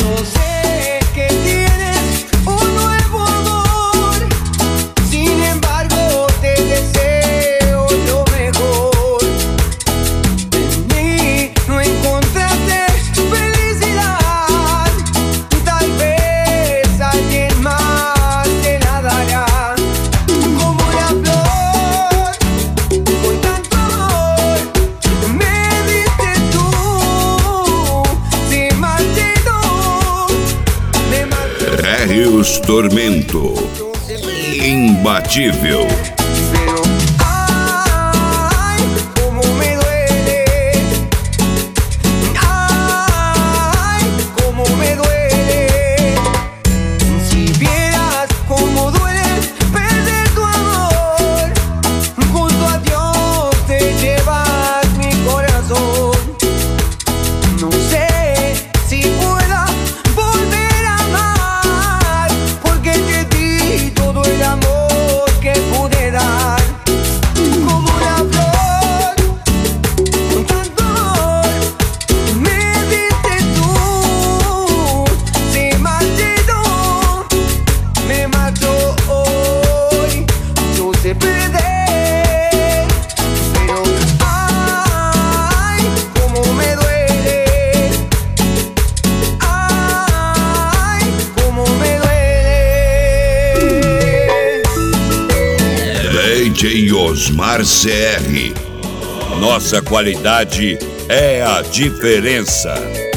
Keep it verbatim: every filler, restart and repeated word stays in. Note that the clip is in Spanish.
Yo sé que tienes un nuevo amor, sin embargo te deseo lo mejor. En mí no encontraste felicidad, tal vez alguien más te la dará. Como la flor, con tanto amor, me diste tú, se marchitó, me marchó. Rios Tormento, imbatível. Pero ay, cómo me duele, ay, cómo me duele. Si vieras cómo duele perder tu amor, junto a Dios te llevas mi corazón. No sé si pueda volver a amar, porque te di todo el amor que pude dar. Como la flor, con tanto amor, me diste tú, se marchitó, me mató hoy. Yo sé perder, pero ay, cómo me duele, ay, cómo me duele. D J Osmar C R. Nossa qualidade é a diferença.